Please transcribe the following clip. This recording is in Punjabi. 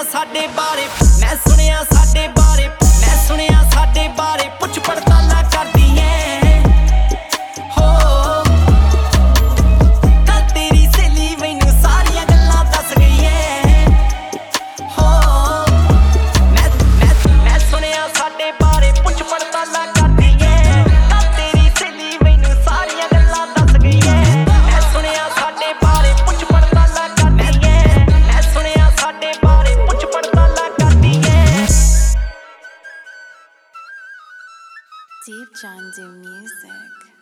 ਸਾਡੇ ਬਾਰੇ, ਮੈਂ ਸੁਣਿਆ ਸਾਡੇ ਬਾਰੇ, ਮੈਂ ਸੁਣਿਆ ਸਾਡੇ ਬਾਰੇ, ਪੁੱਛ ਪੜਤਾਲਾਂ ਕਰਦੀ ਐ ਹੋ। ਕੱਲ ਤੇਰੀ ਸਹੇਲੀ ਮੈਨੂੰ ਸਾਰੀਆਂ ਗੱਲਾਂ ਦੱਸ ਗਈ ਐ ਹੋ। ਮੈਂ ਸੁਣਿਆ ਸਾਡੇ ਬਾਰੇ, ਪੁੱਛ ਪੜਤਾਲਾਂ ਕਰਦੀ ਐ। ਕੱਲ ਤੇਰੀ ਸਹੇਲੀ ਮੈਨੂੰ ਸਾਰੀਆਂ ਗੱਲਾਂ ਦੱਸ ਗਈ ਐ। ਮੈਂ ਸੁਣਿਆ ਸਾਡੇ ਬਾਰੇ, ਪੁੱਛ ਪੜਤਾਲਾਂ ਕਰਦੀ ਐ। ਮੈਂ ਸੁਣਿਆ ਸਾਡੇ ਬਾਰੇ, ਪੁੱਛ ਪੜਤਾਲਾਂ ਕਰਦੀ ਐ। Deep John Do Music.